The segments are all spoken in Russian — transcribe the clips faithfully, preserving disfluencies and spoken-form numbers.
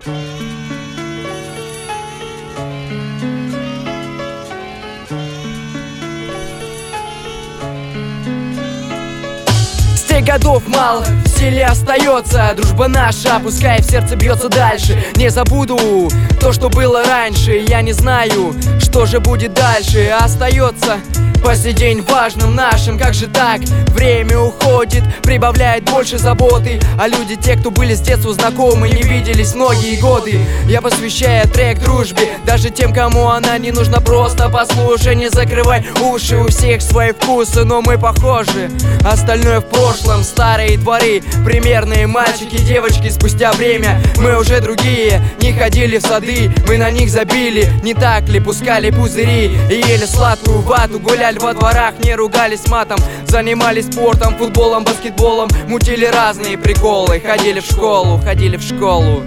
Годов мало, в силе остается дружба наша, пускай в сердце бьется дальше. Не забуду то, что было раньше. Я не знаю, что же будет дальше. Остается по сей день важным нашим. Как же так? Время уходит, прибавляет больше заботы. А люди, те, кто были с детства знакомы, не виделись многие годы. Я посвящаю трек дружбе, даже тем, кому она не нужна. Просто послушай, не закрывай уши. У всех свои вкусы, но мы похожи. Остальное в прошлом, старые дворы, примерные мальчики, девочки. Спустя время мы уже другие. Не ходили в сады, мы на них забили. Не так ли? Пускали пузыри и ели сладкую вату. Гуляли во дворах, не ругались матом. Занимались спортом, футболом, баскетболом. Мутили разные приколы. Ходили в школу, ходили в школу.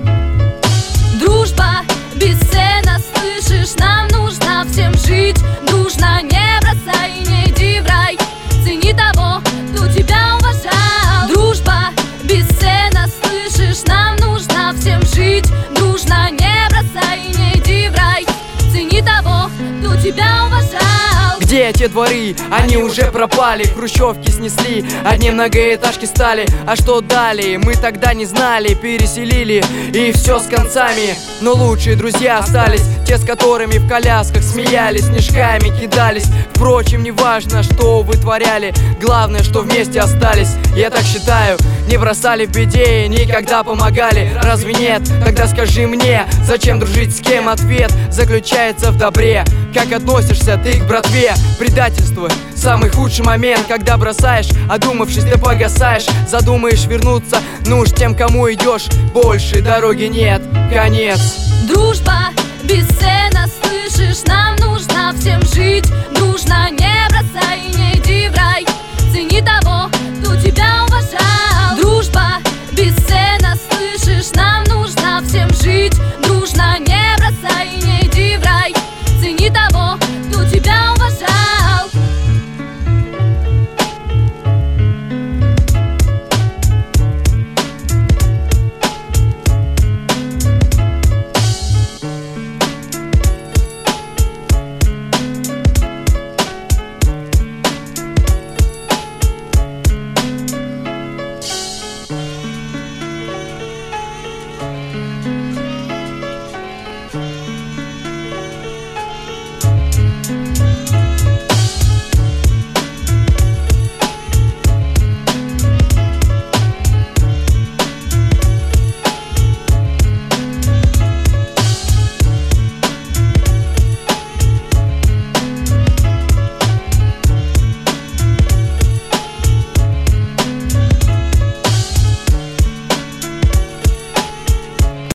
Дружба бесценна, слышишь? Нам нужно всем жить дружно. Не бросай, не иди в рай. Цени того, кто тебя уважал. Дружба бесценна, слышишь? Нам нужно всем жить дружно. Не бросай, не иди в рай. Цени того, кто тебя уважал. Где те дворы? Они уже пропали. Хрущевки снесли, одни многоэтажки стали. А что далее? Мы тогда не знали. Переселили и все с концами. Но лучшие друзья остались, те, с которыми в колясках смеялись, снежками кидались. Впрочем, не важно, что вытворяли, главное, что вместе остались. Я так считаю, не бросали в беде, никогда помогали. Разве нет? Тогда скажи мне, зачем дружить с кем? Ответ заключается в добре. Как относишься ты к братве? Предательство — самый худший момент, когда бросаешь, одумавшись, ты погасаешь. Задумаешь вернуться, ну уж тем, кому идешь, больше дороги нет, конец. Дружба бесценна, слышишь? Нам нужно всем жить дружно.